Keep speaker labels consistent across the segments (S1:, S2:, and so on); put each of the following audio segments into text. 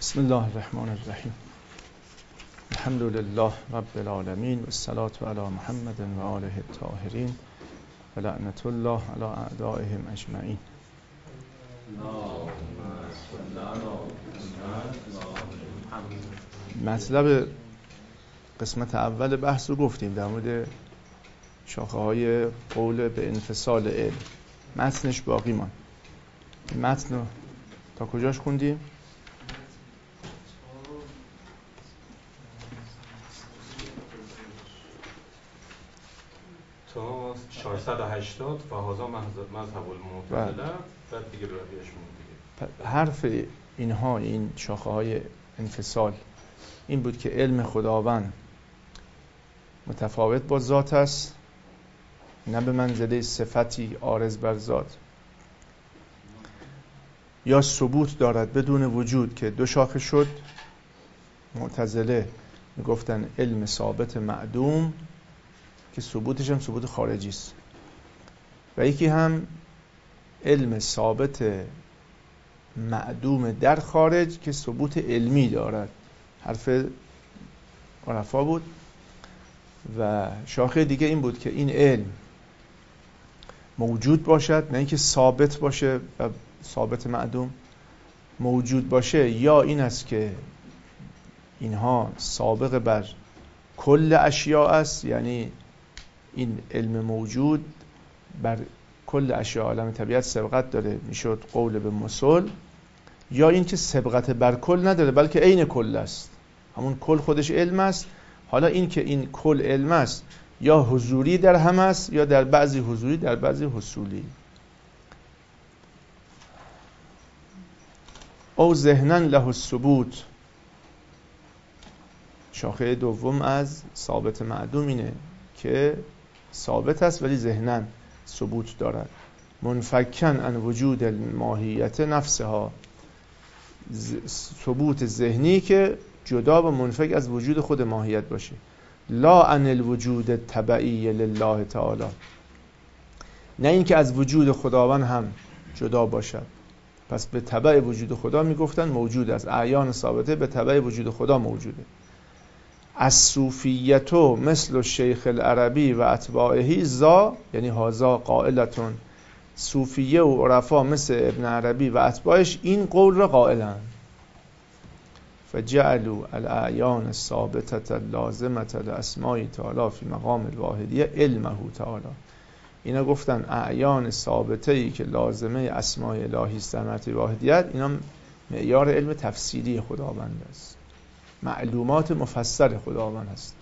S1: بسم الله الرحمن الرحیم. الحمد لله رب العالمین و الصلاة علی محمد و آله الطاهرین و لعنت الله علی اعدائهم اجمعین. مطلب قسمت اول بحث رو گفتیم در مورد شاخه های قول به انفصال علم. متنش باقی ماند. متن رو تا کجاش خوندیم؟
S2: تا 480 و هذا مذهب المعتزله بعد دیگه بقیه‌اش دیگه.
S1: حرف اینها، این شاخه های انفصال، این بود که علم خداوند متفاوت با ذات است، نه به منزله صفتی عارض بر ذات، یا ثبوت دارد بدون وجود که دو شاخه شد. معتزله میگفتن علم ثابت معدوم که ثبوتش هم ثبوت خارجی است، و یکی هم علم ثابت معدوم در خارج که ثبوت علمی دارد. حرف عرفا بود. و شاخه دیگه این بود که این علم موجود باشد، نه اینکه ثابت باشه و ثابت معدوم موجود باشه، یا این است که اینها سابق بر کل اشیاء است، یعنی این علم موجود بر کل اشیاء عالم طبیعت سبقت داره، میشد قول به مثل، یا این که سبقت بر کل نداره بلکه عین کل است، همون کل خودش علم است. حالا این که این کل علم است یا حضوری در هم است یا در بعضی حضوری در بعضی حصولی. او ذهنا له الثبوت. شاخه دوم از ثابت معدوم اینه که ثابت است ولی ذهنا ثبوت دارد. منفکن عن وجود الماهیت نفسها. ثبوت ذهنی که جدا و منفک از وجود خود ماهیت باشه. لا عن الوجود التبعی لله تعالی. نه این که از وجود خداوند هم جدا باشد. پس به تبع وجود خدا میگفتن موجود است. اعیان ثابته به تبع وجود خدا موجوده. الصوفیتو مثل الشیخ العربی و اتباعه ذا، یعنی هذا قائلتون. صوفیه و عرفا مثل ابن عربی و اتباعش این قول را قائلند. فجعلوا الاعیان الثابتة اللازمة لاسماء تعالی فی مقام الواحدیه علمه تعالی. اینا گفتن اعیان ثابته‌ای که لازمه اسماء الهی است در مرتبه واحدیت، اینا معیار علم تفسیری خداوند است، معلومات مفصل خداوند است.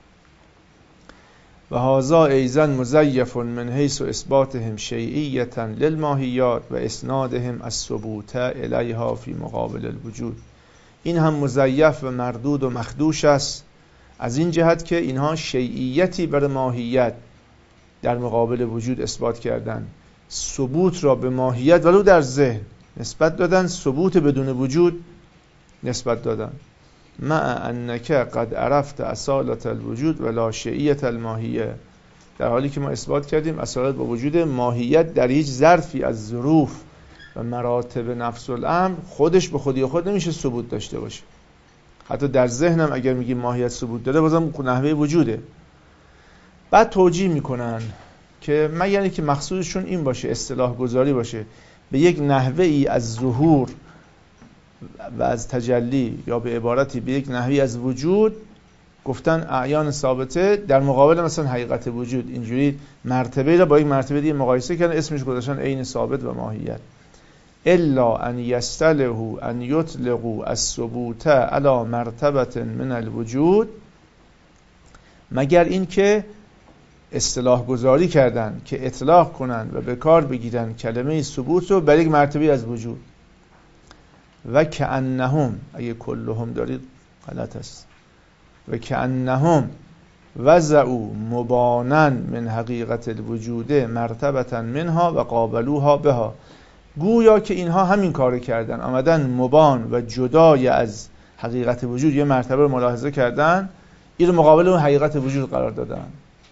S1: و هذا ایضا مزیف من حیث اثباتهم شیعیة للماهیات و اسنادهم الثبوت الیها فی مقابل الوجود. این هم مزیف و مردود و مخدوش است از این جهت که اینها شیعیتی بر ماهیت در مقابل وجود اثبات کردن، ثبوت را به ماهیت ولو در ذهن نسبت دادن، ثبوت بدون وجود نسبت دادن. مع انک قد عرفت اصالت الوجود ولا شیعیت الماهیه. در حالی که ما اثبات کردیم اصالت با وجود ماهیت در هیچ ظرفی از ظروف و مراتب نفس الامر خودش به خودی خود نمیشه ثبوت داشته باشه. حتی در ذهنم اگر میگیم ماهیت ثبوت داره بازم نحوه وجوده. بعد توجیه میکنن که مگر اینکه مقصودشون این باشه، اصطلاح گذاری باشه به یک نحوه ای از ظهور و از تجلی، یا به عبارتی به یک نحوی از وجود، گفتن اعیان ثابته در مقابل مثلا حقیقت وجود، اینجوری مرتبه را با یک مرتبه دیگه مقایسه کردن، اسمش گذاشتن عین ثابت و ماهیت. الا ان یستلهوا ان یطلقوا الثبوت علی مرتبه من الوجود، مگر این که اصطلاح گذاری کردن که اطلاق کنن و به کار بگیرن کلمه ثبوت رو بر یک مرتبه از وجود. و کأنهم، اگه کلهم دارید غلط است، و کأنهم وضعوا مبانا من حقیقت الوجود مرتبة منها و قابلوها بها. گویا که اینها همین کار کردن، آمدن مبان و جدای از حقیقت وجود یه مرتبه رو ملاحظه کردن، این رو مقابل اون حقیقت وجود قرار دادن.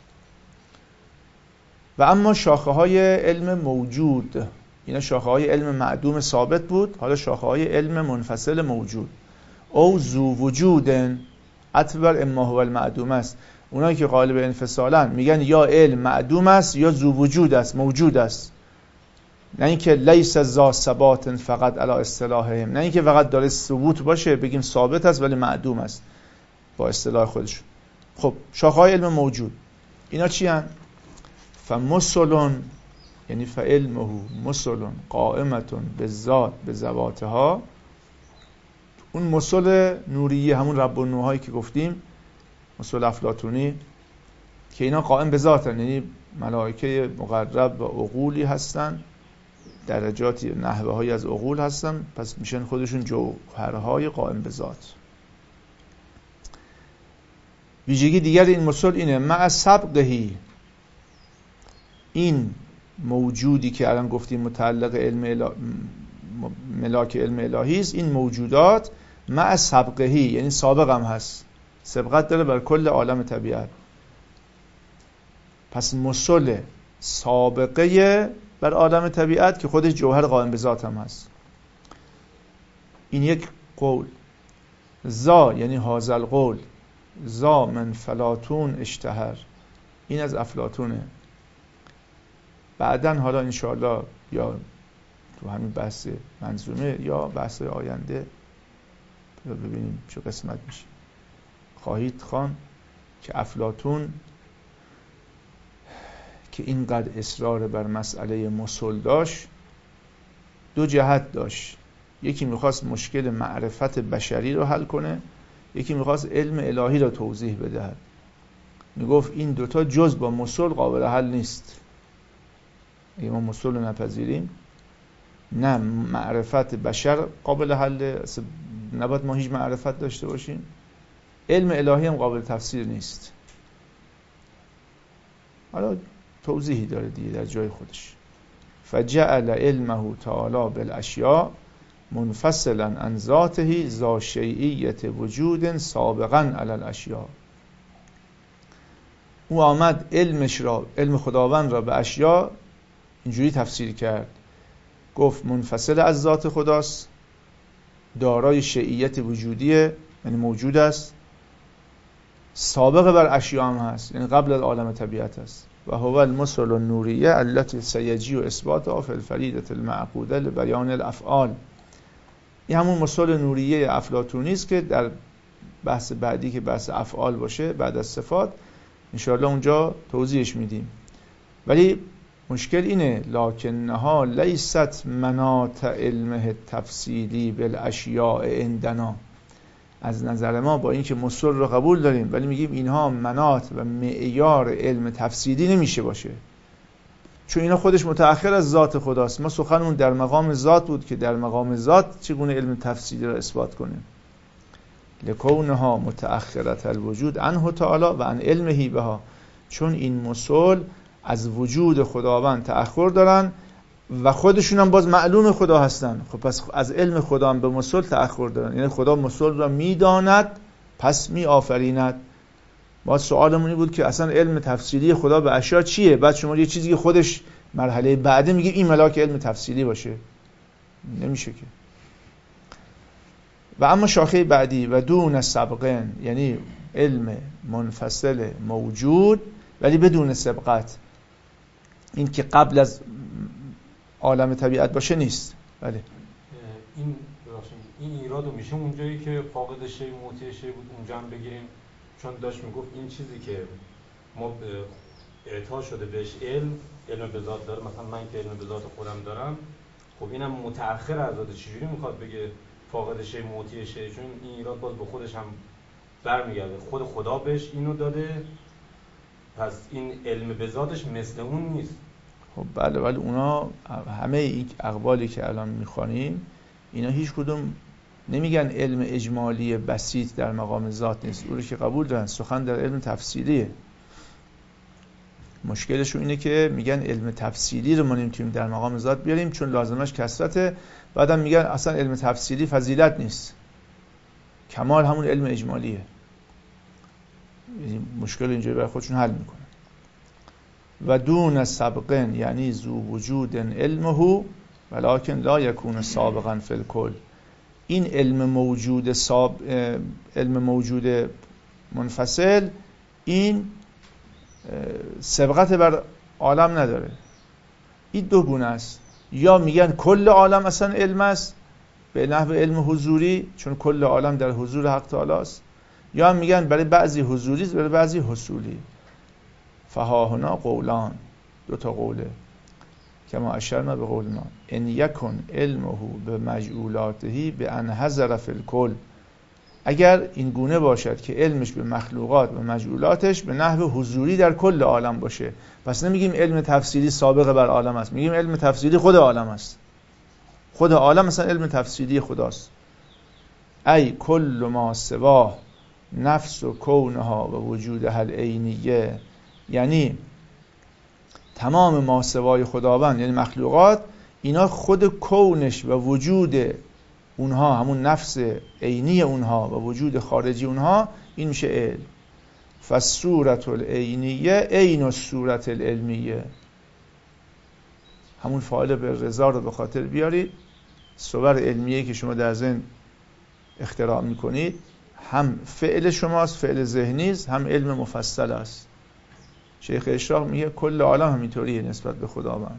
S1: و اما شاخه های علم موجود، اینا شاخه های علم معدوم ثابت بود، حالا شاخه های علم منفصل موجود. او ذو وجودن اعتبر اما هو المعدوم است. اونایی که قالب انفصالن میگن یا علم معدوم است یا ذو وجود است، موجود است. نه اینکه لیس ذا ثبات فقط علی اصطلاحهم، نه اینکه فقط داره ثبوت باشه بگیم ثابت است ولی معدوم است با اصطلاح خودشون. خب شاخه‌های علم موجود اینا چی هن؟ فمثلون یعنی فعلمه مثلون قائمتون به ذات به ذواتها. اون مثل نوریه همون رب النوحایی که گفتیم، مثل افلاطونی که اینا قائم به ذاتن، یعنی ملائکه مقرب و عقولی هستن، درجاتی نحوه های از عقول هستن، پس میشن خودشون جوهرهای قائم به ذات. ویژگی دیگر این مثل اینه مع سبقهی، این موجودی که الان گفتیم متعلق ملاک علم الهی است، این موجودات مع سبقهی یعنی سابق هم هست، سبقت داره بر کل عالم طبیعت. پس مثل سابقه بر عالم طبیعت که خودش جوهر قائم به ذات هم هست. این یک قول. ذا یعنی هذا القول، ذا من فلاطون اشتهر، این از افلاطونه. بعدن حالا انشاءالله یا تو همین بحث منظومه یا بحث آینده ببینیم چه قسمت میشه، خواهید خوان که افلاطون که اینقدر اصرار بر مسئله مثل داشت دو جهت داشت. یکی میخواست مشکل معرفت بشری رو حل کنه، یکی میخواست علم الهی رو توضیح بدهد. میگفت این دوتا جز با مثل قابل حل نیست. اگه ما مثل رو نپذیریم، نه معرفت بشر قابل حل، نباید ما هیچ معرفت داشته باشیم، علم الهی هم قابل تفسیر نیست. حالا توضیحی داره دیگه در جای خودش. فجعل علمه تعالی بالاشیاء منفصلا عن ذاته ذا شیئیت وجود سابقا علی الاشیاء. او آمد علمش را، علم خداوند را به اشیاء اینجوری تفسیر کرد، گفت منفصل از ذات خداست، دارای شیئیت وجودیه یعنی موجود است، سابق بر اشیاء هم هست یعنی قبل از عالم طبیعت است. و هو المثل النوریه التي سیجی و اثباتها فی الفریدة المعقوده لبیان الافعال. این همون مثل نوریه افلاطونی است که در بحث بعدی که بحث افعال باشه بعد از صفات انشاءالله اونجا توضیحش میدیم. ولی مشکل اینه لکنها لیست مناط علمه تفصیلی بالاشیاء عندنا. از نظر ما با اینکه مثل رو قبول داریم ولی میگیم اینها مناط و معیار علم تفصیلی نمیشه باشه، چون اینا خودش متأخر از ذات خداست. ما سخنمون در مقام ذات بود که در مقام ذات چگونه علم تفصیلی را اثبات کنیم. لکونها متأخرة الوجود عنه تعالی و عن علمه بها، چون این مثل از وجود خداوند تأخر دارن و خودشون هم باز معلوم خدا هستن. خب پس از علم خدا هم به مثل تأخر دارن، یعنی خدا مثل را میداند پس می آفریند. ما سوالمون این بود که اصلا علم تفصیلی خدا به اشیاء چیه؟ بعد شما یه چیزی که خودش مرحله بعده میگه این ملاک علم تفصیلی باشه، نمیشه که. و اما شاخه بعدی و دون سبقن یعنی علم منفصل موجود ولی بدون سبقت، این که قبل از عالم طبیعت باشه نیست. بله
S2: این ایرادو میشه اونجایی که فاقد شی موتی شی بود اونجا هم بگیریم، چون داشت میگفت این چیزی که ما اعطا شده بهش علم به ذات داره، مثلا من که علم به ذات خودم دارم، خب اینم متأخر از ذات، چجوری میخواد بگه فاقد شی موتی شی؟ چون این ایراد باز به خودش هم برمیگرده، خود خدا بهش اینو داده، پس این علم به ذاتش مثل اون نیست.
S1: خب بله، ولی اونا همه این اقوالی که الان میخوانیم اینا هیچ کدوم نمیگن علم اجمالی بسیط در مقام ذات نیست، اون رو که قبول دارن، سخن در علم تفصیلیه. مشکلشون اینه که میگن علم تفصیلی رو ما نمیتونیم در مقام ذات بیاریم چون لازمش کثرته، بعدم میگن اصلا علم تفصیلی فضیلت نیست، کمال همون علم اجمالیه. مشکل اینجوری برای خودشون حل میکنن. و دون سبقن یعنی ذو وجود علمه ولکن لا یکون سابقا فی الکل. این علم موجود منفصل این سبقت بر عالم نداره. این دو گونه است، یا میگن کل عالم اصلا علم است به نحو علم حضوری چون کل عالم در حضور حق تعالی است، یا میگن برای بعضی حضوری برای بعضی حصولی. فها هنا قولان، دو تا قوله کما اشرنا به قولنا ان یکن علمه به مجعولاته به ان حضر فی الکل. اگر این گونه باشد که علمش به مخلوقات و مجعولاتش به نحو حضوری در کل عالم باشه، پس نمیگیم علم تفصیلی سابق بر عالم است، میگیم علم تفصیلی خود عالم است. خود عالم مثلا علم تفصیلی خداست. ای کل ما سواه نفس و کونها و وجودها العینیه، یعنی تمام ما سوای خداوند یعنی مخلوقات، اینا خود کونش و وجود اونها، همون نفس عینی اونها و وجود خارجی اونها، این میشه علم. فالصورت العینیه عین الصورت العلمیه. همون فاعل به رضا رو به خاطر بیارید. صور علمیه که شما در ذهن اختراع میکنید هم فعل شماست، فعل ذهنی است، هم علم مفصل است. شیخ اشراق میگه کل عالم همینطوریه نسبت به خداوند.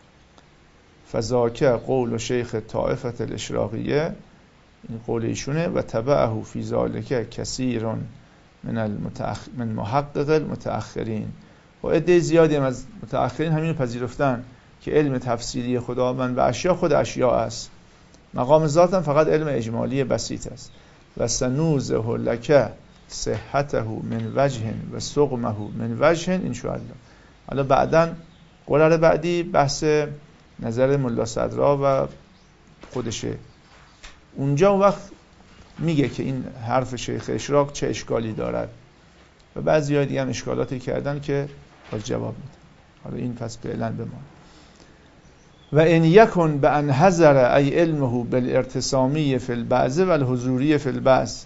S1: فذاک قول شیخ طائفه الاشراقیه، این قول ایشونه، و تبعه فی ذالک کثیر من محقق المتأخرین. و عده زیادی از متأخرین همینو پذیرفتن که علم تفصیلی خداوند و اشیا خود اشیا است. مقام ذات هم فقط علم اجمالی بسیط است. و سنوزه لک صحته من وجه و سقمه من وجه ان شاء الله. حالا بعداً قرار بعدی بحث نظر ملا صدرا و خودشه. اونجا اون وقت میگه که این حرف شیخ اشراق چه اشکالی دارد و بعضی دیگه هم اشکالاتی کردن که باز جواب میده. حالا این پس فعلا بمان. و ان یکن به ان حضر ای علمه بالارتسامی فی البعض و الحضوری فی البعض.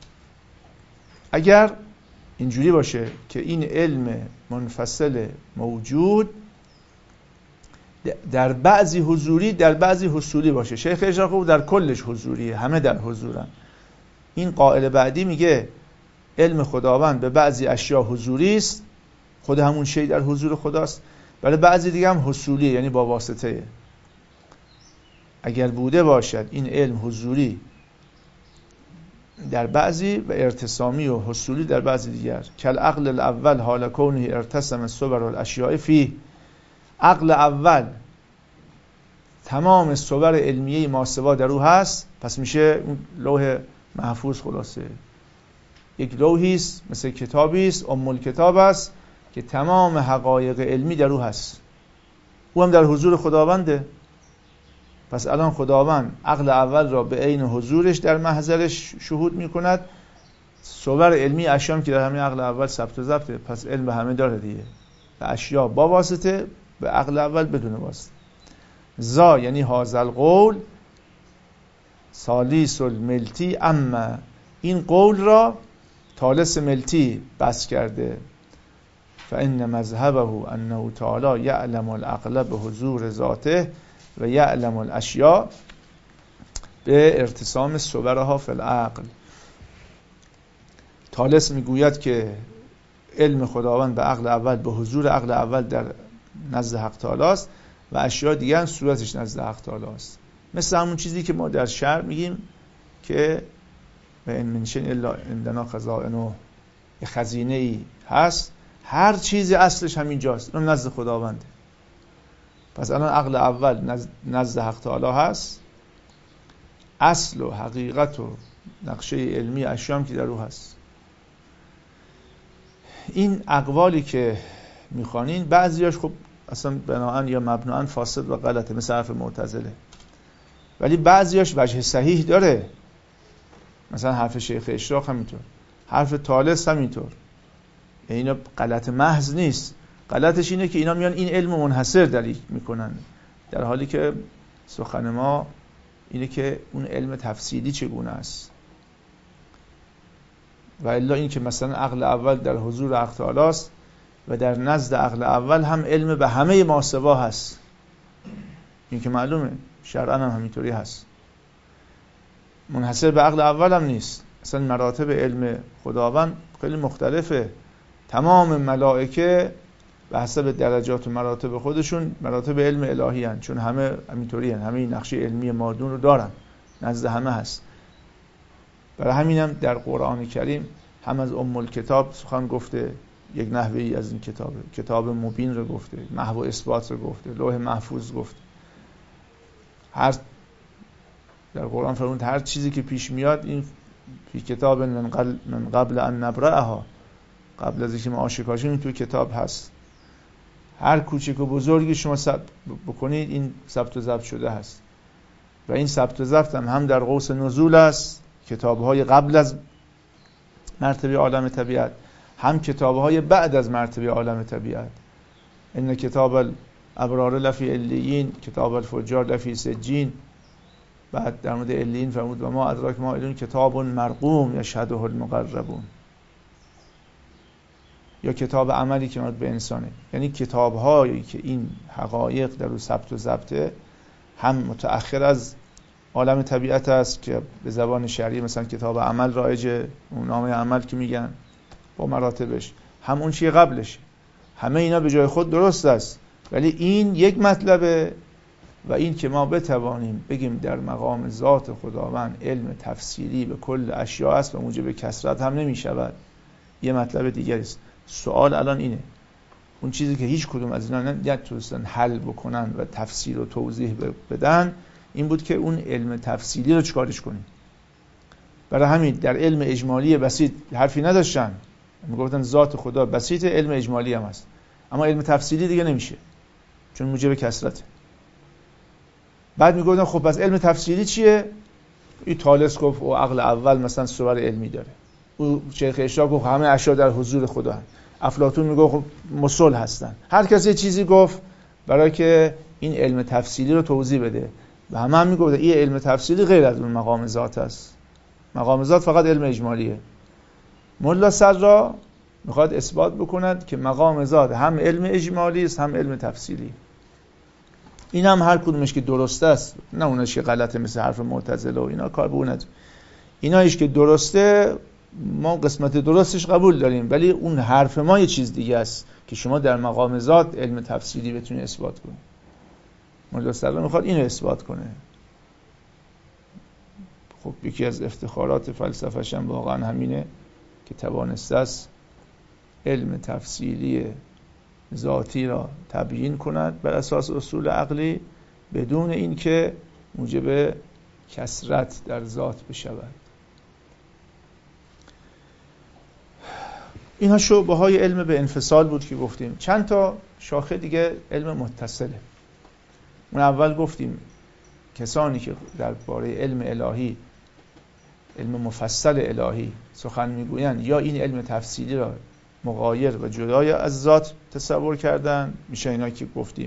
S1: اگر اینجوری باشه که این علم منفصل موجود در بعضی حضوری در بعضی حصولی باشه، شیخ اشراق در کلش حضوریه، همه در حضورن. این قائل بعدی میگه علم خداوند به بعضی اشیا حضوری است، خود همون شی در حضور خداست، ولی بعضی دیگه هم حصولیه، یعنی با واسطه. اگر بوده باشد این علم حضوری در بعضی و ارتسامی و حصولی در بعضی دیگر، کل عقل الاول حال کونه ارتسم الصور الاشیاء فی. عقل اول تمام صور علمیه ماسوا در او هست، پس میشه لوح محفوظ. خلاصه یک لوحی است مثل کتابی است، ام الکتاب است که تمام حقایق علمی در او هست. او هم در حضور خداونده. پس الان خداوند عقل اول را به عین حضورش در محضرش شهود میکند. صور علمی اشیاء که در همین عقل اول ثبت و ضبطه، پس علم به همه داره دیگه. و اشیاء با واسطه، به عقل اول بدون واسطه. زا یعنی هازل قول سالیس الملتی، اما این قول را طالس ملتی بس کرده. فإن مذهبه انه تعالی یعلم العقل به حضور ذاته و یعلم الاشیاء به ارتسام صورها فی العقل. طالس میگوید که علم خداوند به عقل اول، به حضور عقل اول در نزد حق تعالی است و اشیاء دیگه هم صورتش نزد حق تعالی است. مثل همون چیزی که ما در شرع میگیم که و ان من شیء الا عندنا خزائنه، خزینه ای هست، هر چیزی اصلش همینجاست، اون نزد خداونده. پس الان عقل اول نزد حق تعالی هست، اصل و حقیقت و نقشه علمی اشیاء که در او هست. این اقوالی که میخوانین بعضیاش خب اصلا بناءن یا مبناءن فاسد و غلطه، مثل حرف معتزله، ولی بعضیاش وجه صحیح داره. مثلا حرف شیخ اشراق همینطور، حرف طالس همینطور. اینا غلط محض نیست. غلطش اینه که اینا میان این علم منحصر دلیل میکنن، در حالی که سخن ما اینه که اون علم تفصیلی چگونه است. و الا این که مثلا عقل اول در حضور حق تعالی است و در نزد عقل اول هم علم به همه ماسوا هست، این که معلومه شرعاً هم همینطوری هست. منحصر به عقل اول هم نیست. اصلا مراتب علم خداوند خیلی مختلفه. تمام ملائکه به حسب درجات و مراتب خودشون مراتب علم الهی هستند، چون همه همینطوری هستند، همه این نقشه علمی مادون رو دارن، نزد همه هست. برای همینم در قرآن کریم هم از ام الکتاب سخن گفته، یک نحوه‌ای از این کتابه، کتاب مبین رو گفته، محو و اثبات رو گفته، لوح محفوظ گفته. هر در قرآن فرمود هر چیزی که پیش میاد این فی کتاب من قبل ان نبرأها، قبل از اینکه ما آشکار شیم توی کتاب هست. هر کوچک و بزرگی شما ثبت بکنید این ثبت و ضبط شده هست. و این ثبت و ضبط هم در قوس نزول است، کتاب‌های قبل از مرتبه عالم طبیعت، هم کتاب‌های بعد از مرتبه عالم طبیعت. ان کتاب الابرار لفی علیین، کتاب الفجار لفی سجین. بعد در مورد علیین فرمود و ما ادراک ما علیین کتاب مرقوم یشهده المقربون، یا کتاب عملی که مربوط به انسانه. یعنی کتاب‌هایی که این حقایق در او ثبت و ضبطه هم متأخر از عالم طبیعت است که به زبان شرعی مثلا کتاب عمل رایجه، اون نامه عمل که میگن با مراتبش، هم اون چیه قبلش. همه اینا به جای خود درست است، ولی این یک مطلبه و این که ما بتوانیم بگیم در مقام ذات خداوند علم تفصیلی به کل اشیاء است و موجب کثرت هم نمی شود، یه مطلب دیگری است. سوال الان اینه، اون چیزی که هیچ کدوم از اینا نتونستن حل بکنن و تفسیر و توضیح بدن این بود که اون علم تفصیلی رو چیکارش کنیم. برای همین در علم اجمالی بسیط حرفی نداشتن، میگفتن ذات خدا بسیط، علم اجمالی هم هست، اما علم تفصیلی دیگه نمیشه چون موجب کثرته. بعد میگفتن خب پس علم تفصیلی چیه؟ این تالس گفت و عقل اول مثلا صور علمی داره، او شیخ اشراق گفت همه اشیاء در حضور خدا هست، افلاطون میگفت خب مسل هستن. هر کسی یه چیزی گفت برای که این علم تفصیلی رو توضیح بده و همه میگفت این علم تفصیلی غیر از اون مقام ذات است، مقام ذات فقط علم اجمالیه. ملا صدرا میخواد اثبات بکند که مقام ذات هم علم اجمالی است هم علم تفصیلی. این هم هر کدومش که درسته است، نه اونش که غلطه مثل حرف معتزله و اینا، کار به اون نداره. اینایش که درسته ما قسمت درستش قبول داریم، ولی اون حرف ما یه چیز دیگه است که شما در مقام ذات علم تفصیلی بتونی اثبات کنی. مولا صدرا میخواد اینو اثبات کنه. خب یکی از افتخارات فلسفه‌ش هم واقعا همینه که توانسته است علم تفصیلی ذاتی را تبیین کند بر اساس اصول عقلی بدون اینکه موجب کثرت در ذات بشود. اینها شعبه‌های علم به انفصال بود که گفتیم. چند تا شاخه دیگه علم متصله. اون اول گفتیم کسانی که درباره علم الهی، علم مفصل الهی سخن میگویند یا این علم تفصیلی را مغایر و جدای از ذات تصور کردن، میشه اینا که گفتیم.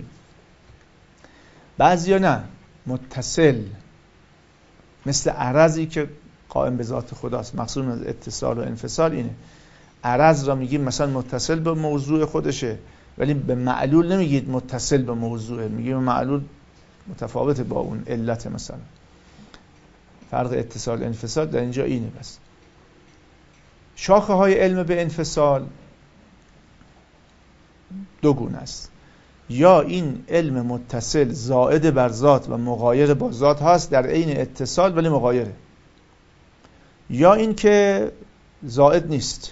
S1: بعضیا نه، متصل، مثل عرضی که قائم به ذات خداست. مقصود از اتصال و انفصال اینه. عرض را میگیم مثلا متصل به موضوع خودشه، ولی به معلول نمیگید متصل به موضوعه، میگیم معلول متفاوته با اون علت. مثلا فرق اتصال انفصال در اینجا اینه. بس شاخه های علم به انفصال دو گونه است. یا این علم متصل زائد بر ذات و مغایر با ذات هست در عین اتصال ولی مغایره، یا این که زائد نیست.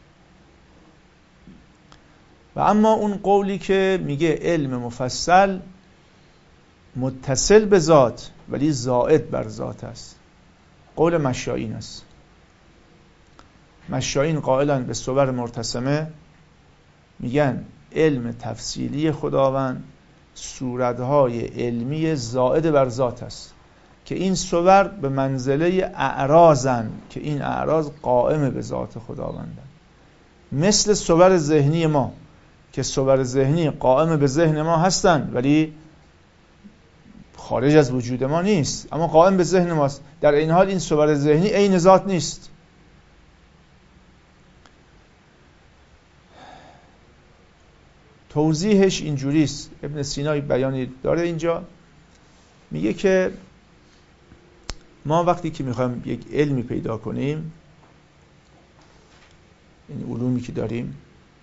S1: و اما اون قولی که میگه علم مفصل متصل به ذات ولی زائد بر ذات است، قول مشایین است. مشایین قائلن به صور مرتسمه، میگن علم تفصیلی خداوند صورتهای علمی زائد بر ذات است که این صور به منزله اعراضن که این اعراض قائم به ذات خداوندن، مثل صور ذهنی ما که صور ذهنی قائم به ذهن ما هستن ولی خارج از وجود ما نیست، اما قائم به ذهن ماست. در این حال این صور ذهنی عین ذات نیست. توضیحش اینجوریست. ابن سینا بیانی داره اینجا، میگه که ما وقتی که میخوایم یک علمی پیدا کنیم، این علومی که داریم،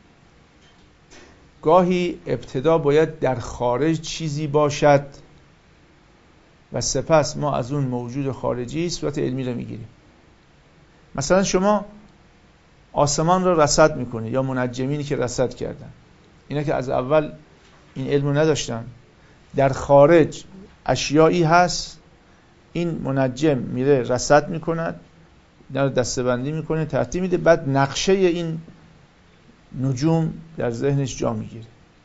S1: گاهی ابتدا باید در خارج چیزی باشد و سپس ما از اون موجود خارجی صورت علمی رو میگیریم. مثلا شما آسمان رو رصد میکنی یا منجمینی که رصد کردن، اینا که از اول این علم رو نداشتن، در خارج اشیایی هست، این منجم میره رصد میکند، اینا رو دسته‌بندی میکنه، ترتیب میده، بعد نقشه این نجوم در ذهنش جا میگیره.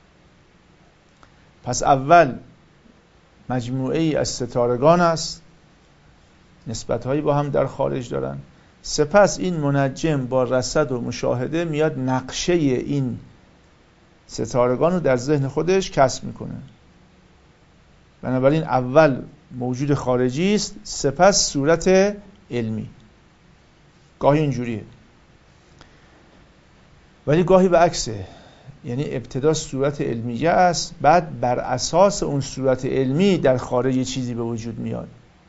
S1: پس اول مجموعه ای از ستارگان است، نسبت‌هایی با هم در خارج دارن، سپس این منجم با رصد و مشاهده میاد نقشه این ستارگان رو در ذهن خودش کسب میکنه. بنابراین اول موجود خارجی است، سپس صورت علمی. گاهی اینجوریه، ولی گاهی به عکسه، یعنی ابتدا صورت علمیه است، بعد بر اساس اون صورت علمی در خارج چیزی به وجود میاد.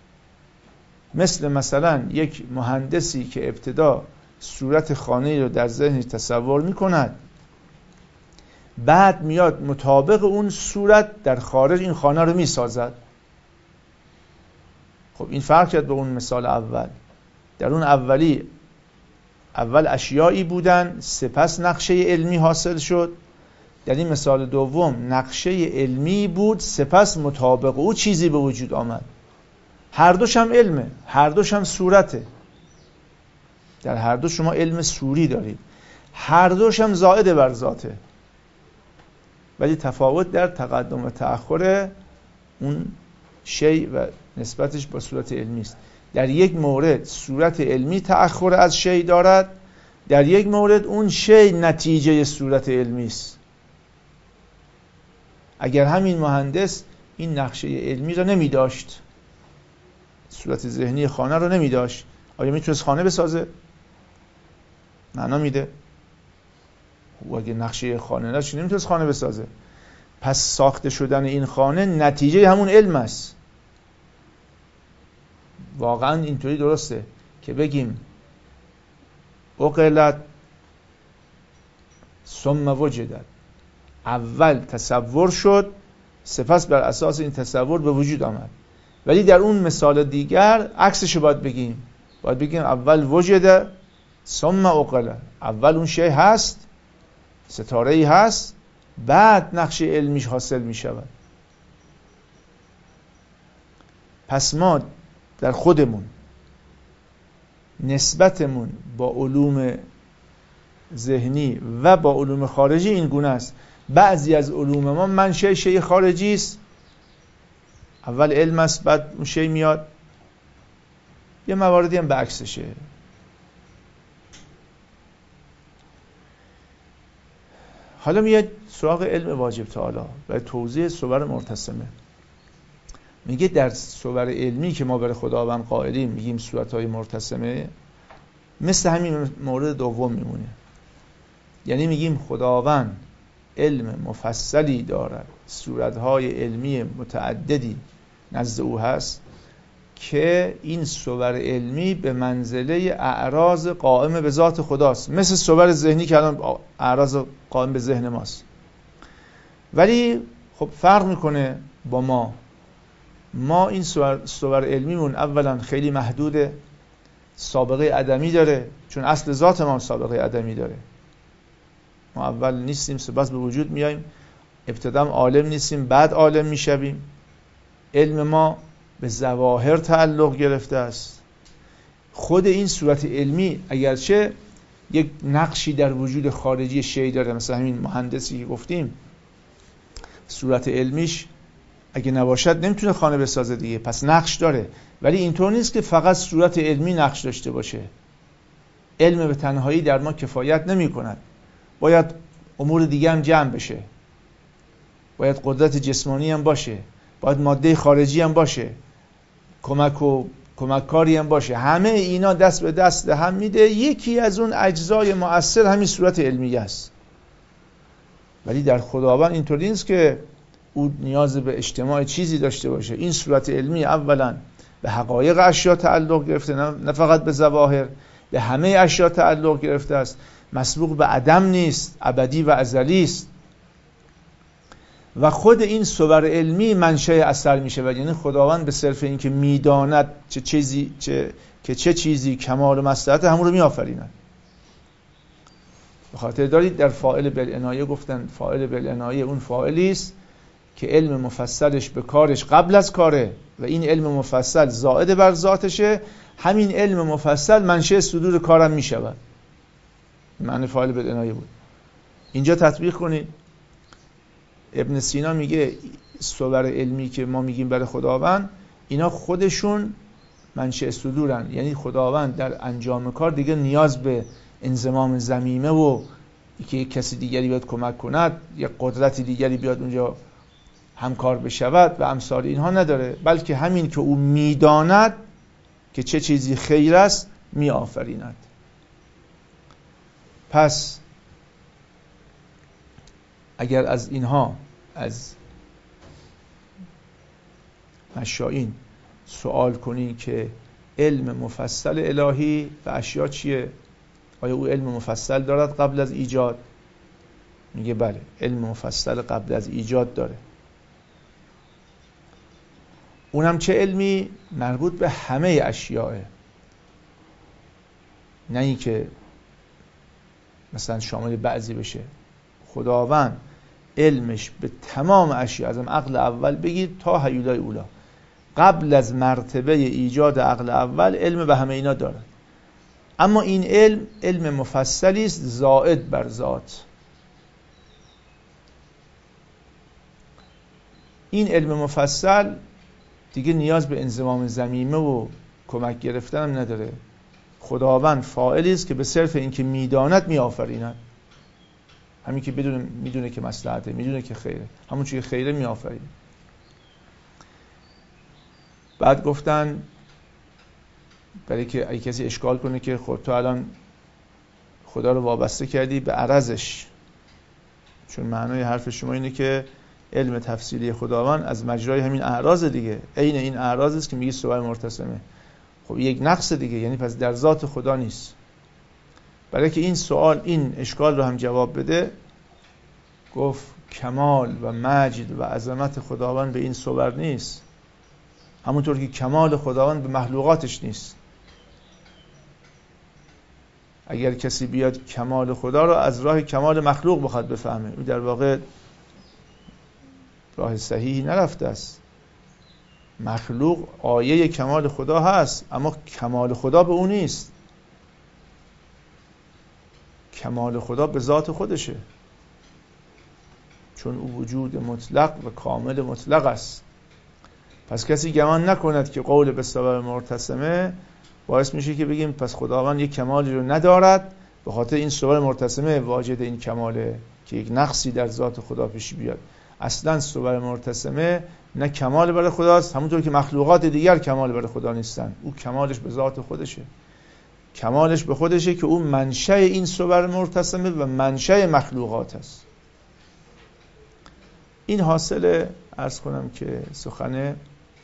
S1: مثلا یک مهندسی که ابتدا صورت خانه رو در ذهنش تصور میکند، بعد میاد مطابق اون صورت در خارج این خانه رو میسازد. خب این فرق کرد به اون مثال اول. در اون اول اشیایی بودن، سپس نقشه علمی حاصل شد. در این مثال دوم نقشه علمی بود، سپس مطابق او چیزی به وجود آمد. هر دوش هم علمه، هر دوش هم صورته. در هر دو شما علم صوری دارید، هر دوش هم زائد بر ذاته، ولی تفاوت در تقدم و تأخر اون شیء و نسبتش با صورت علمی است. در یک مورد صورت علمی تأخر از شیء دارد، در یک مورد اون شیء نتیجه صورت علمی است. اگر همین مهندس این نقشه علمی را نمی داشت، صورت ذهنی خانه رو نمی داشت، آیا میتونست خانه بسازه؟ معنا میده. و اگه نقشه خانه نداشت نمیتونست خانه بسازه. پس ساخته شدن این خانه نتیجه همون علم است. واقعا اینطوری درسته که بگیم عقلت ثم وجدت، اول تصور شد، سپس بر اساس این تصور به وجود آمد. ولی در اون مثال دیگر عکسش باید بگیم اول وجد ثم عقل، اول اون شیء هست، ستاره‌ای هست، بعد نقشه علمیش حاصل می شود. پس ما در خودمون نسبتمون با علوم ذهنی و با علوم خارجی این گونه است. بعضی از علوم ما منشأ شیء خارجی است، اول علم است بعد اون شیء میاد. یه مواردی هم به عکسشه. حالا میاد سراغ علم واجب تعالی و توضیح صور مرتسمه. میگه در صور علمی که ما برای خداوند قائلیم، میگیم صورت‌های مرتسمه، مثل همین مورد دوم میمونه. یعنی میگیم خداوند علم مفصلی دارد، صورت‌های علمی متعددی نزد او هست که این صور علمی به منزله اعراض قائم به ذات خداست، مثل صور ذهنی که الان اعراض قائم به ذهن ماست. ولی خب فرق میکنه با ما این صور علمیمون اولا خیلی محدوده، سابقه عدمی داره، چون اصل ذات ما سابقه عدمی داره. ما اول نیستیم سپس به وجود میاییم، ابتدا عالم نیستیم بعد عالم میشویم. علم ما به ظواهر تعلق گرفته است. خود این صورت علمی اگرچه یک نقشی در وجود خارجی شیء داره، مثلا همین مهندسی که گفتیم صورت علمیش اگه نباشد نمیتونه خانه بسازه دیگه، پس نقش داره. ولی اینطور نیست که فقط صورت علمی نقش داشته باشه. علم به تنهایی در ما کفایت نمی کند، باید امور دیگه هم جمع بشه، باید قدرت جسمانی هم باشه، باید ماده خارجی هم باشه، کمککاری هم باشه. همه اینا دست به دست هم میده. یکی از اون اجزای مؤثر همین صورت علمی است. ولی در خداوند اینطوری نیست که او نیاز به اجتماع چیزی داشته باشه. این صورت علمی اولا به حقایق اشیا تعلق گرفته، نه فقط به ظواهر، به همه اشیا تعلق گرفته است. مسبوق به عدم نیست، ابدی و ازلی است. و خود این صور علمی منشأ اثر میشه و یعنی خداوند به صرف این که میداند چه چیزی کمال و مصلحت همون رو میآفریند. به خاطر دارید در فاعل بالعنایه گفتن فاعل بالعنایه اون فاعلی است که علم مفصلش به کارش قبل از کاره و این علم مفصل زائد بر ذاتشه. همین علم مفصل منشأ صدور کارم میشود. معنی فاعل بالعنایه بود. اینجا تطبیق کنید. ابن سینا میگه صور علمی که ما میگیم برای خداوند اینا خودشون منشأ صدورن، یعنی خداوند در انجام کار دیگه نیاز به انضمام ضمیمه و که کسی دیگری بیاد کمک کند یا قدرت دیگری بیاد اونجا همکار بشود و امثال اینها نداره، بلکه همین که او میداند که چه چیزی خیر است میآفریند. پس اگر از اینها از مشائین سوال کنی که علم مفصل الهی و اشیا چیه؟ آیا او علم مفصل دارد قبل از ایجاد؟ میگه بله، علم مفصل قبل از ایجاد داره. اونم چه علمی؟ مربوط به همه اشیاء، نه این که مثلا شامل بعضی بشه. خداوند علمش به تمام اشیاء، از عقل اول بگیر تا هیولای اولا، قبل از مرتبه ایجاد عقل اول علم به همه اینا داره. اما این علم مفصلی است زائد بر ذات. این علم مفصل دیگه نیاز به انضمام ضمیمه و کمک گرفتن هم نداره. خداوند فاعلی است که به صرف اینکه میداند میآفریند. همین که میدونه که مصلحته، میدونه که خیره، همون چیزی که خیره میآفرینه. بعد گفتن برای که اگه کسی اشکال کنه که خود تو الان خدا رو وابسته کردی به عرضش، چون معنای حرف شما اینه که علم تفصیلی خداوند از مجرای همین اعراض دیگه، عین این اعراض است که میگی صور مرتسمه. خب یک نقص دیگه، یعنی پس در ذات خدا نیست. برای که این سوال این اشکال رو هم جواب بده، گفت کمال و مجد و عظمت خداوند به این صور نیست، همونطور که کمال خداوند به مخلوقاتش نیست. اگر کسی بیاد کمال خدا رو از راه کمال مخلوق بخواد بفهمه، او در واقع راه صحیحی نرفته است. مخلوق آیه کمال خدا هست، اما کمال خدا به او نیست. کمال خدا به ذات خودشه، چون او وجود مطلق و کامل مطلق است. پس کسی گمان نکند که قول به صور مرتسمه باعث میشه که بگیم پس خداوند یک کمالی رو ندارد، به خاطر این صور مرتسمه واجد این کماله که یک نقصی در ذات خدا پیش بیاد. اصلا صور مرتسمه نه کمال برای خداست، همونطور که مخلوقات دیگر کمال برای خدا نیستن. او کمالش به ذات خودشه، کمالش به خودشه که او منشأ این صور مرتسمه و منشأ مخلوقات است. این حاصل عرض کنم که سخن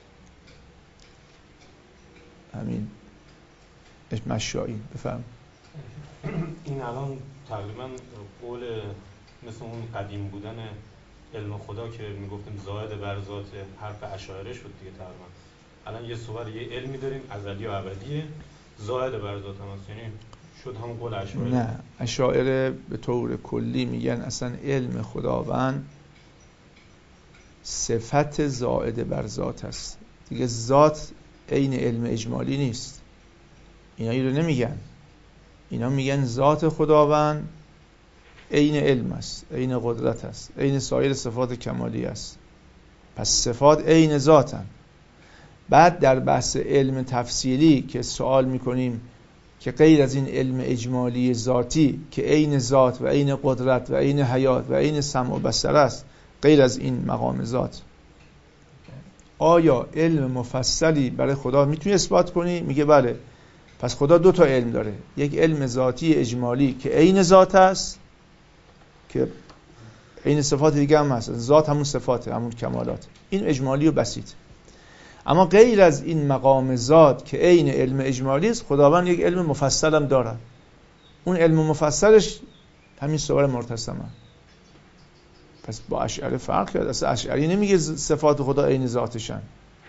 S1: همین مشائین. بفهم.
S2: این الان تقریبا قول مثل اون قدیم بودن علم خدا که میگفتیم زائد بر ذات حرف اشاعره شد دیگه. تقریبا الان یه صور یه علمی داریم ازلی و ابدیه، زائد بر ذات هم هست، یعنی شد همون قول اشاعره.
S1: نه، اشاعره به طور کلی میگن اصلا علم خداوند صفت زائد بر ذات است دیگه. ذات عین علم اجمالی نیست. اینا رو نمیگن. اینا میگن ذات خداوند عین علم است، عین قدرت است، عین سایر صفات کمالی است. پس صفات عین ذاتن. بعد در بحث علم تفصیلی که سوال میکنیم که غیر از این علم اجمالی ذاتی که عین ذات و عین قدرت و عین حیات و عین سمع و بصر است، غیر از این مقام ذات آیا علم مفصلی برای خدا میتونی اثبات کنی؟ میگه بله. پس خدا دو تا علم داره، یک علم ذاتی اجمالی که عین ذات است که عین صفات دیگه هم هست، ذات همون صفاته، همون کمالات، این اجمالی و بسیط. اما غیر از این مقام ذات که عین علم اجمالی است، خداوند یک علم مفصل هم دارد. اون علم مفصلش همین صور مرتسمه. پس با اشعری فرق کرد. اصلا اشعری نمیگه صفات خدا عین ذاتشن.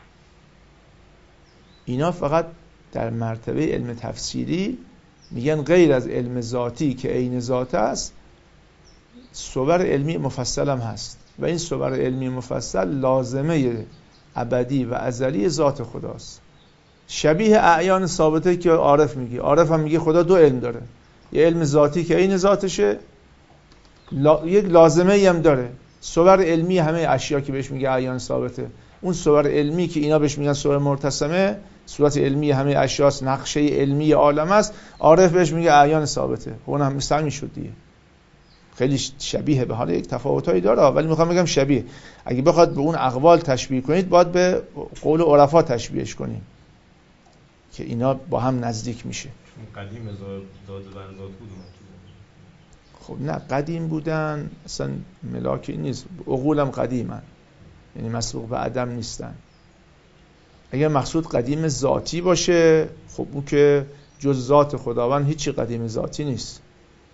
S1: اینا فقط در مرتبه علم تفسیری میگن غیر از علم ذاتی که عین ذات است، صور علمی مفصل هم هست و این صور علمی مفصل لازمه ابدی و ازلی ذات خداست. شبیه اعیان ثابته که عارف میگه. عارف هم میگه خدا دو علم داره، یه علم ذاتی که عین ذاتشه، یک لازمه ای هم داره. صور علمی همه اشیا که بهش میگه اعیان ثابته، اون صور علمی که اینا بهش میگن صور مرتسمه، صورت علمی همه اشیاست، نقشه علمی عالم است، عارف بهش میگه اعیان ثابته. اون هم مثل میشد دیگه. خیلی شبیه به حال یک تفاوتایی داره، ولی میخوام بگم شبیه. اگه بخواد به اون اقوال تشبیه کنید، باید به قول عرفا تشبیهش کنیم که اینا با هم نزدیک میشه.
S2: قدیم ذات بود.
S1: خب نه، قدیم بودن اصلا ملاکی نیست، عقولم قدیمن، یعنی مسبوق به عدم نیستن. اگر مقصود قدیم ذاتی باشه، خب اون که جز ذات خداوند هیچی قدیم ذاتی نیست.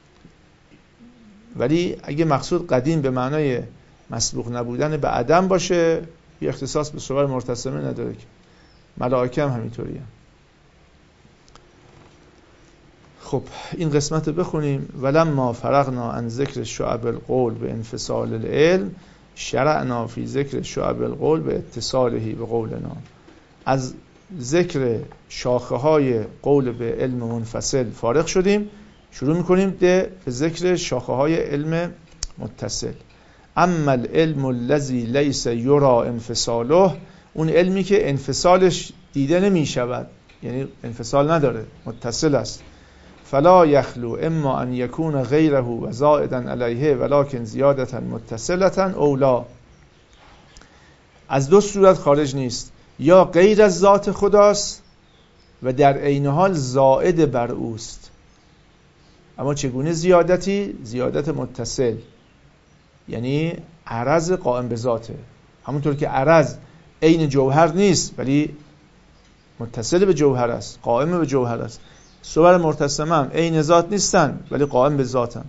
S1: ولی اگه مقصود قدیم به معنای مسبوق نبودن به عدم باشه، یه اختصاص به صور مرتسمه نداره که. ملائکه هم همینطوریه. خب این قسمت رو بخونیم. ولما فرغنا عن ذکر شعب القول به انفصال العلم شرعنا فی ذکر شعب القول به اتصاله به قولنا. از ذکر شاخه های قول به علم منفصل فارغ شدیم، شروع میکنیم به ذکر شاخه های علم متصل. اما العلم الذی لیس یرا انفصاله، اون علمی که انفصالش دیده نمیشود، یعنی انفصال نداره، متصل است. فلا یخلو اما ان یکون غیره و زائدا علیه ولکن زیادتا متصلتا اولا. از دو صورت خارج نیست، یا غیر از ذات خداست و در عین حال زائد بر اوست. اما چگونه زیادتی؟ زیادت متصل، یعنی عرض قائم به ذاته. همونطور که عرض عین جوهر نیست ولی متصل به جوهر است، قائم به جوهر است. صور مرتسمه هم عین ذات نیستن ولی قائم به ذاتن.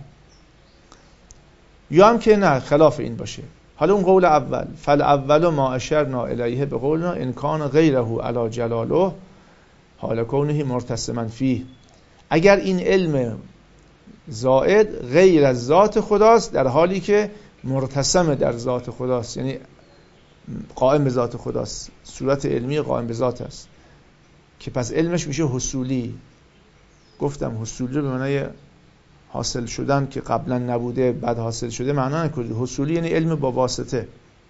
S1: یا هم که نه، خلاف این باشه. حالا اون قول اول، فالاول ما اشرنا الیه به قولنا ان کان غیره علی جلاله حال کونه مرتسما فیه. اگر این علم زائد غیر از ذات خداست در حالی که مرتسم در ذات خداست، یعنی قائم به ذات خداست، صورت علمی قائم به ذات است، که پس علمش میشه حصولی. گفتم حصولی به معنای حاصل شدن که قبلا نبوده بعد حاصل شده معنا نکنید. حصولی یعنی علم با واسطه.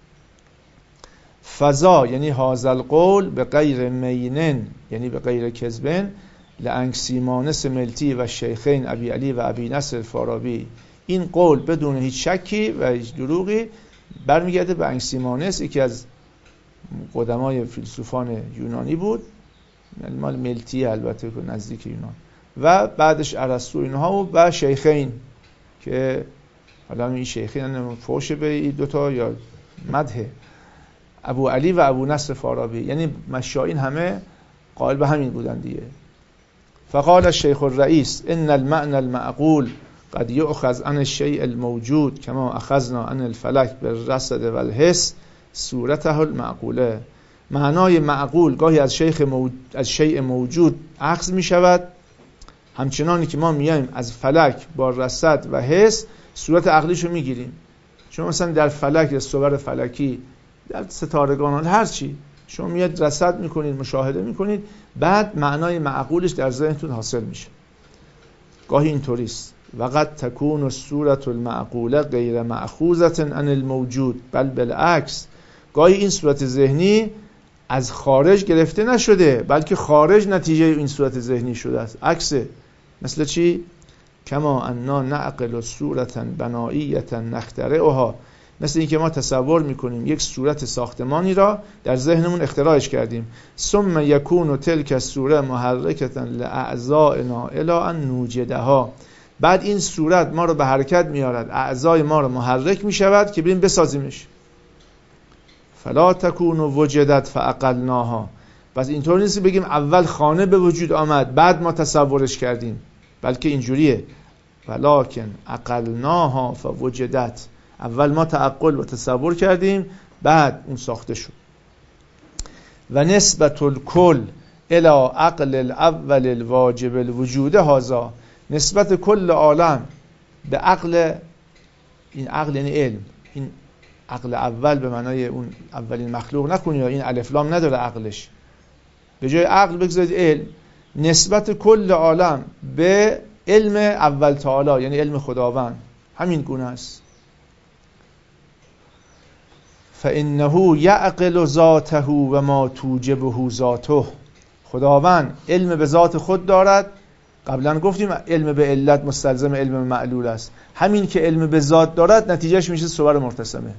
S1: فضا یعنی هازل قول به غیر مینن، یعنی به غیر کذبن، لانکسیمانس ملتی و شیخین ابی علی و ابی نصر الفارابی. این قول بدون هیچ شکی و هیچ دروغی برمیگرده به انکسیمانس، یکی از قدمای فیلسوفان یونانی بود، مال ملتی البته که نزدیک یونان، و بعدش ارسطو اینها و شیخین که حالا این شیخین فوش به این دوتا یا مدح، ابو علی و ابو نصر فارابی، یعنی مشایخ همه قائل به همین بودن دیگه. فقال الشیخ الرئیس ان المعنى المعقول قد یؤخذ عن الشیء الموجود کما اخذنا عن الفلک بالرصد والحس صورته المعقوله. معنای معقول گاهی از شیء موجود اخذ می شود، همچنانی که ما میایم از فلک با رصد و حس صورت عقلیشو میگیریم. شما مثلا در فلک یا صور فلکی، در ستارگان، هر چی شما میاد رصد میکنید، مشاهده میکنید، بعد معنای معقولش در ذهنتون حاصل میشه. گاهی اینطوریست. وقد تكون الصورة المعقوله غیر مأخوذة عن الموجود بل بالعکس. گاهی این صورت ذهنی از خارج گرفته نشده بلکه خارج نتیجه این صورت ذهنی شده است. عکسه. مثل چی؟ کما انا نعقل صورتا بنائیه نخترعها. مثل این که ما تصور میکنیم یک صورت ساختمانی را در ذهنمون اختراعش کردیم. ثم یکون تلک الصوره محرکه لاعضائنا الی ان نوجدها. بعد این صورت ما رو به حرکت میارد، اعضای ما رو محرک میشود که بریم بسازیمش. فلا تکون وجدت فعقلناها. پس اینطور نیست بگیم اول خانه به وجود آمد بعد ما تصورش کردیم، بلکه اینجوریه ولکن عقلناها فوجدت، اول ما تعقل و تصور کردیم بعد اون ساخته شد. و نسبت الکل الى عقل الاول الواجب الوجود هذا، نسبت کل عالم به عقل، این عقل یعنی علم، این عقل اول به معنای اون اولین مخلوق نکنید، این الف لام نداره عقلش، به جای عقل بگذارید علم. نسبت کل عالم به علم اول تعالی یعنی علم خداوند، همین گونه است. فانه یعقل ذاته و ما توجبه ذاته، خداوند علم به ذات خود دارد. قبلا گفتیم علم به علت مستلزم علم معلول است، همین که علم به ذات دارد نتیجهش میشه صور مرتسمه.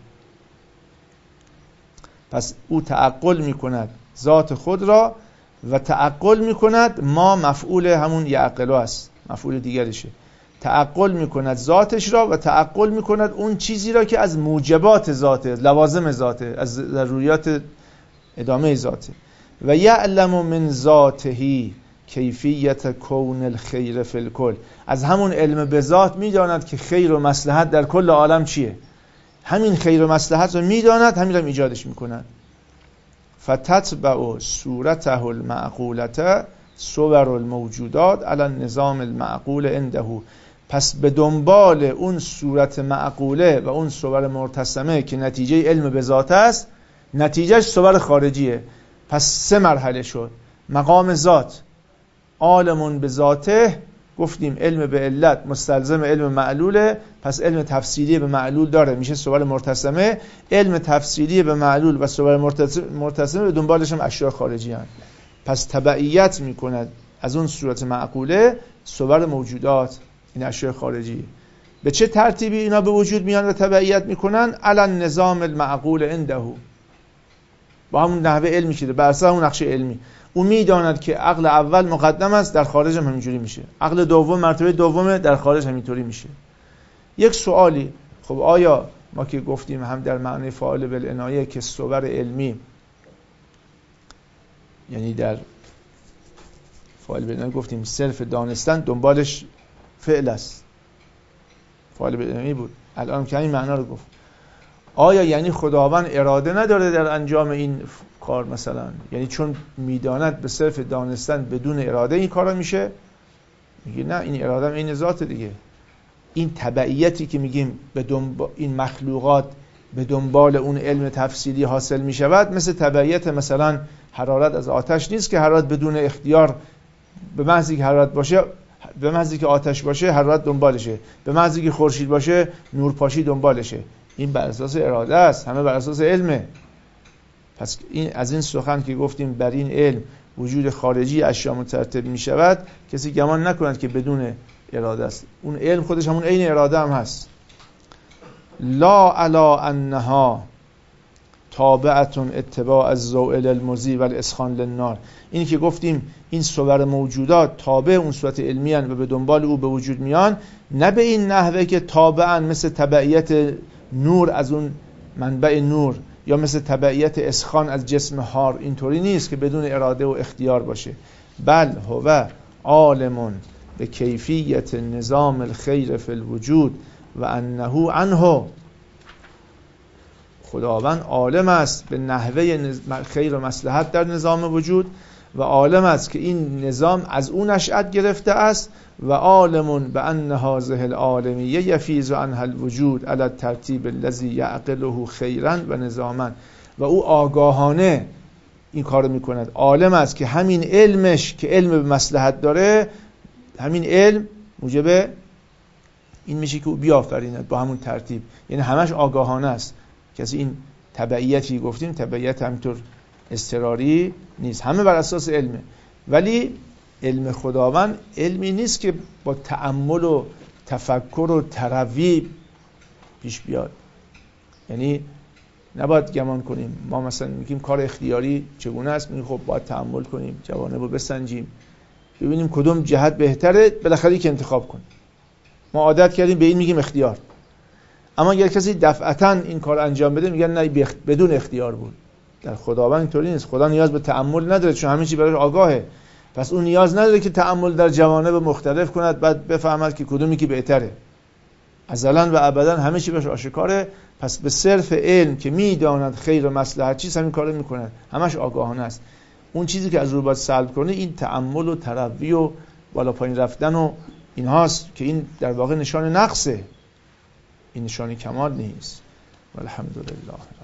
S1: پس او تعقل میکند ذات خود را و تعقل میکند ما مفعول همون یعقل است، مفعول دیگرشه. تعقل میکند ذاتش را و تعقل میکند اون چیزی را که از موجبات ذاته، لوازم ذاته، از ضروریات ادامه ذاته. و یعلم من ذاته کیفیت کون الخیر فی الکل، از همون علم به ذات میداند که خیر و مصلحت در کل عالم چیه، همین خیر و مصلحت رو میداند، همین رو ایجادش میکند. فتتبع صورته المعقولة صور الموجودات علی النظام المعقول عنده، پس به دنبال اون صورت معقوله و اون صور مرتسمه که نتیجه علم به ذات است، نتیجهش صور خارجیه. پس 3 مرحله شد. مقام ذات، عالمون به ذاته، گفتیم علم به علت مستلزم علم معلوله، پس علم تفصیلی به معلول داره میشه صور مرتسمه. علم تفصیلی به معلول و صور مرتسمه به دنبالش هم اشیاء خارجی هست. پس تبعیت میکند از اون صورت معقوله صور موجودات، این اشیاء خارجی. به چه ترتیبی اینا به وجود میان و تبعیت میکنن؟ علی النظام المعقول عنده، با همون نحوه علمی که بر اساس اون نقشه علمی او میداند که عقل اول مقدم است، در خارج هم همینجوری میشه. عقل دوم مرتبه دومه، در خارج همینطوری میشه. یک سوالی، خب آیا ما که گفتیم هم در معنی فاعل بالعنایه که صور علمی، یعنی در فاعل بالعنایه گفتیم صرف دانستن دنبالش فعل است، فاعل بالعنایه بود، الان که این معنا رو گفت. آیا یعنی خداوند اراده نداره در انجام این کار مثلا؟ یعنی چون میداند به صرف دانستن بدون اراده این کارا میشه؟ میگه نه، این اراده هم این ذات دیگه. این تبعیتی که میگیم به این مخلوقات به دنبال اون علم تفصیلی حاصل میشود، مثل تبعیت مثلا حرارت از آتش نیست که حرارت بدون اختیار، به محضی که حرارت باشه، به محضی که آتش باشه حرارت دنبالشه، به محضی که خورشید باشه نورپاشی دنبالشه. این بر اساس اراده است، همه بر اساس علمه. پس این از این سخن که گفتیم بر این علم وجود خارجی اشیا مترتب می شود، کسی گمان نکند که بدون اراده است. اون علم خودش همون عین اراده هم هست. لا علا انها تابعتون اتباع الزوئل المضی و الاسخان للنار، این که گفتیم این صور موجودات تابع اون صورت علمی هستند و به دنبال او به وجود میان، نه به این نحوه که تابعا مثل تبعیت نور از اون منبع نور یا مثل تبعیت اسخان از جسم حار، اینطوری نیست که بدون اراده و اختیار باشه. بل هو عالم به کیفیت نظام الخیر فی الوجود و انه عنه، خداوند عالم است به نحوه خیر و مصلحت در نظام وجود و عالم است که این نظام از اون نشأت گرفته است و عالم به ان هذه العالمیه یفیض عنها الوجود علی الترتیب الذی یعقله خیرا و نظاما، و او آگاهانه این کارو میکند. عالم است که همین علمش که علم به مصلحت داره، همین علم موجب این میشه که او بیافریند با همون ترتیب، یعنی همش آگاهانه است. کسی این تبعیتی گفتیم تبعیت همینطور اضطراری نیست، همه بر اساس علمه. ولی علم خداوند علمی نیست که با تأمل و تفکر و تروی پیش بیاد. یعنی نباید گمان کنیم ما مثلا میگیم کار اختیاری چگونه است، میگیم خب باید تأمل کنیم، جوانب رو بسنجیم، ببینیم کدوم جهت بهتره، بالاخره که انتخاب کنیم. ما عادت کردیم به این میگیم اختیار. اما اگر کسی دفعتاً این کار انجام بده میگن نه بدون اختیار بود. در خداوند اینطوری نیست. خدا نیاز به تأمل نداره چون همه چی براش آگاهه. پس اون نیاز نداره که تأمل در جوانب مختلف کند بعد بفهمد که کدومی که بهتره. ازلاً و ابداً همه چی براش آشکاره. پس به صرف علم که میداند خیر و مصلحت چیست همین کارو میکنه. همش آگاهانه است. اون چیزی که از رو باید سلب کنه این تأمل و تروی و بالا پایین رفتن و اینهاست که این در واقع نشان نقصه. این نشان کمال نیست. والحمدلله.